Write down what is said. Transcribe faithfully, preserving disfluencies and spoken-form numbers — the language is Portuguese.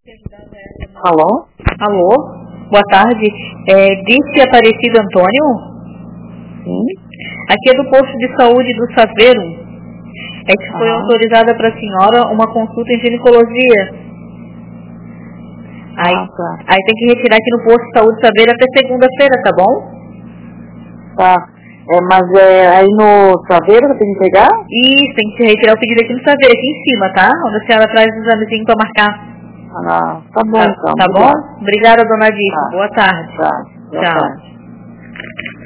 Alô? Alô? Boa tarde. É, disse Aparecido Antônio? Sim. Aqui é do posto de saúde do Saveiro. É que foi Ah. autorizada para a senhora uma consulta em ginecologia. Aí, Ah, tá. aí tem que retirar aqui no posto de saúde Saveiro até segunda-feira, tá bom? Tá. É, mas é aí no Saveiro que tem que pegar? Isso, tem que retirar o pedido aqui no Saveiro, aqui em cima, tá? Onde a senhora traz o examezinho para marcar. Ah, tá bom Tá, então. tá Obrigado. bom? Obrigada, dona Dica. Tá. Boa tarde. Tá. Boa Tchau. tarde.